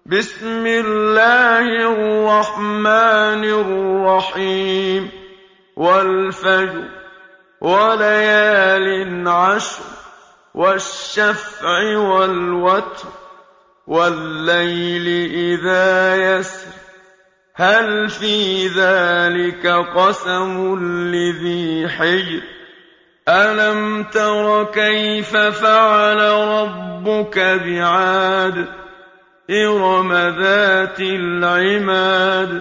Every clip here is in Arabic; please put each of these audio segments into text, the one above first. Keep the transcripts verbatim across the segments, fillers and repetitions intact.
بسم الله الرحمن الرحيم والفجر وليال عشر والشفع والوتر والليل إذا يسر هل في ذلك قسم لذي حجر ألم تر كيف فعل ربك بعاد إرم ذات العماد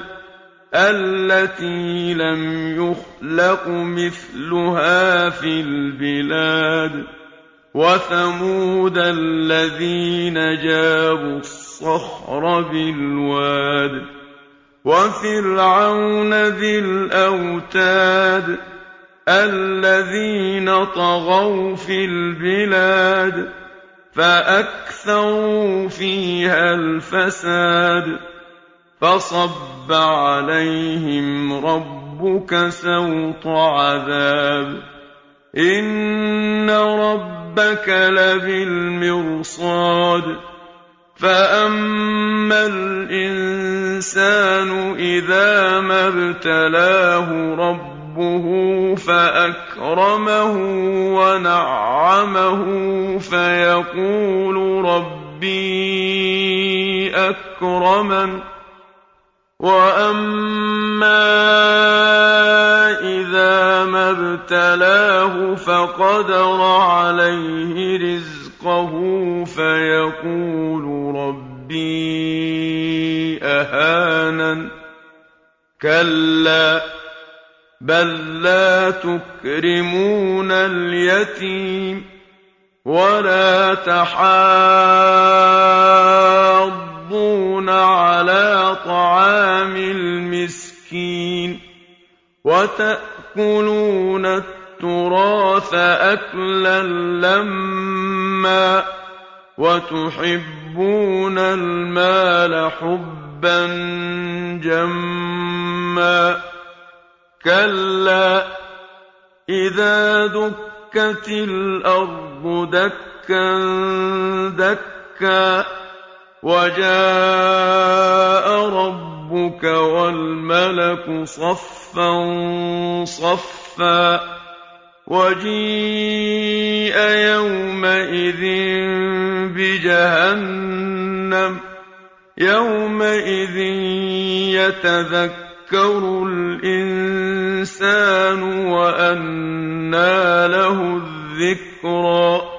التي لم يخلق مثلها في البلاد وثمود الذين جابوا الصخر بالواد وفرعون ذي الأوتاد الذين طغوا في البلاد فأكثروا فيها الفساد فصب عليهم ربك سوط عذاب إن ربك لبالمرصاد فأما الإنسان إذا ما ابتلاه ربه فأكرمه ونعمه فيقول ربي أكرمن وأما إذا ما ابتلاه فقدر عليه رزقه فيقول ربي أهانن كلا بل لا تكرمون اليتيم ولا تحاضون على طعام المسكين وتأكلون التراث أكلا لما وتحبون المال حبا جما كلا إذا دكت الأرض دكا دكا وجاء ربك والملك صفا صفا وجيء يومئذ بجهنم يومئذ يتذكر يذكر الإنسان وأنى له الذكرى